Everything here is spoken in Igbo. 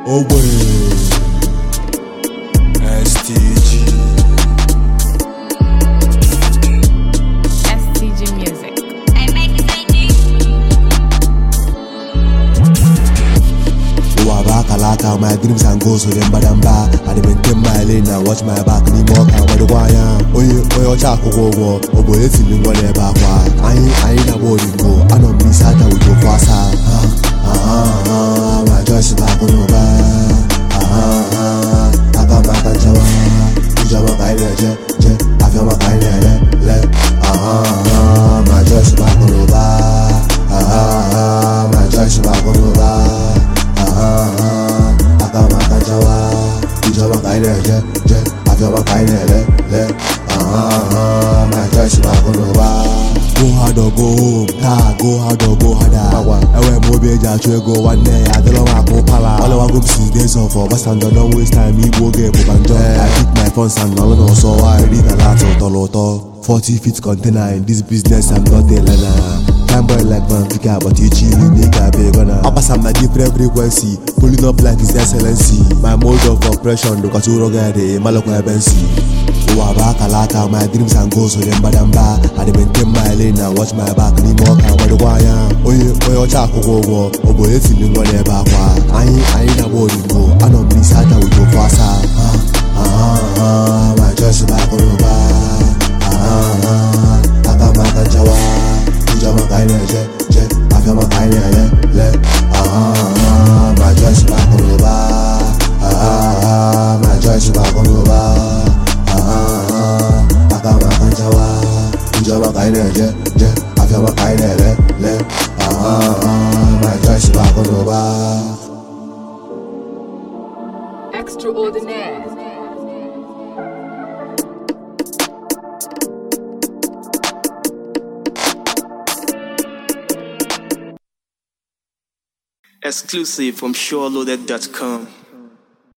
Oh boy, STG Music. Kalaka, my dreams and goals so them badamba. I maintain my lane and watch my back. Ni more can wear the wire. Oyo chako go. Obo eti ni ngone ba kwa. I na body go. I don't miss out with your fasa. My choice back on ba. Aka maka jawa. Ujama kaile je. Afya makaile le. My choice back on ba. My choice back on ba. Ujama kaile je. Afya makaile le. My choice back on ba. Go hard or go home, go hard or go harder. Ewe mobe jachwe go one day, I don't know go pala. All I go see days off for bust and don't waste time, me go get banjo. I pick my funds and all know so I read a lot of toloto. 40 feet container in this business, I'm not a learner. Time boy like Van Vika, but you chillin', nigga, be gonna. I pass on my different frequency, pulling up like his excellency. My mode of oppression, look at you, Rogade, Malako Bensi. Kalaka, my dreams and goals so them badamba. I maintain my lane and watch my back. Ni more can wear the wire. Oyo chako go. Obo eti ni ngone ba kwa. I na body go. I don't miss out with your fasa. My choice back on ba. Aka maka jawa. Ujama kaile je. Afya makaile le. My choice back on ba. My choice back on ba. Ujama kaile je. Afya makaile le. My choice back on ba. Extraordinaire. Exclusive from SureLoaded.com.